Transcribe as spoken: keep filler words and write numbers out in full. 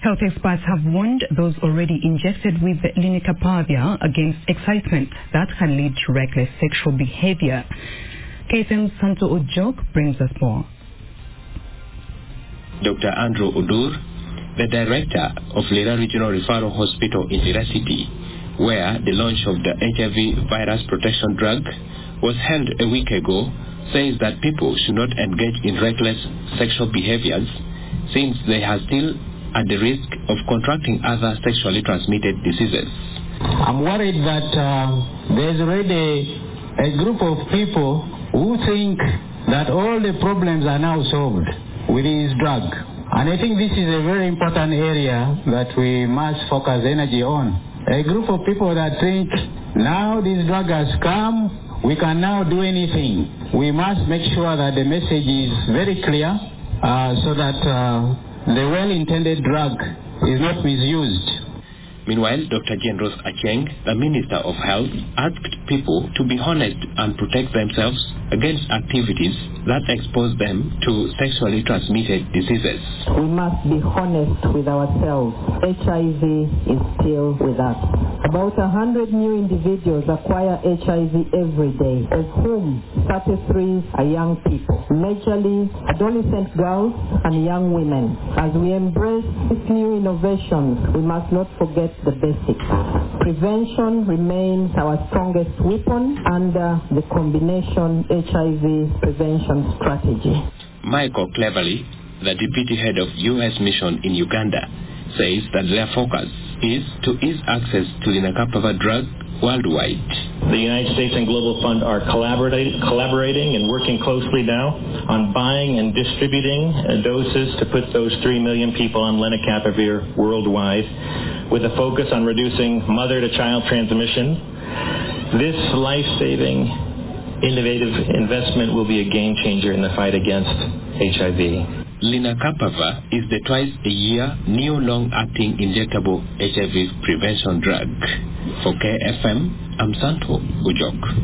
Health experts have warned those already injected with lenacapavir against excitement that can lead to reckless sexual behavior. K F M's Santo Ojok brings us more. Doctor Andrew Odur, the director of Lira Regional Referral Hospital in Lira City, where the launch of the H I V virus protection drug was held a week ago, says that people should not engage in reckless sexual behaviors since they are still at the risk of contracting other sexually transmitted diseases. I'm worried that uh, there's already a group of people who think that all the problems are now solved with this drug. And I think this is a very important area that we must focus energy on. A group of people that think now this drug has come, we can now do anything. We must make sure that the message is very clear uh, so that uh, the well-intended drug is not misused. Meanwhile, Doctor Jane Rose Acheng, the Minister of Health, asked people to be honest and protect themselves against activities that expose them to sexually transmitted diseases. We must be honest with ourselves. H I V is still with us. About one hundred new individuals acquire H I V every day, of whom thirty-three are young people, majorly adolescent girls and young women. As we embrace these new innovations, we must not forget the basics. Prevention remains our strongest weapon under the combination H I V prevention strategy. Michael Cleverly, the deputy head of U S mission in Uganda, says that their focus is to ease access to the lenacapavir drug worldwide. The United States and Global Fund are collaborating, collaborating and working closely now on buying and distributing uh, doses to put those three million people on lenacapavir worldwide, with a focus on reducing mother-to-child transmission. This life-saving, innovative investment will be a game changer in the fight against H I V. Lenacapavir is the twice-a-year new long-acting injectable H I V prevention drug. For K F M, I'm Santo Ojok.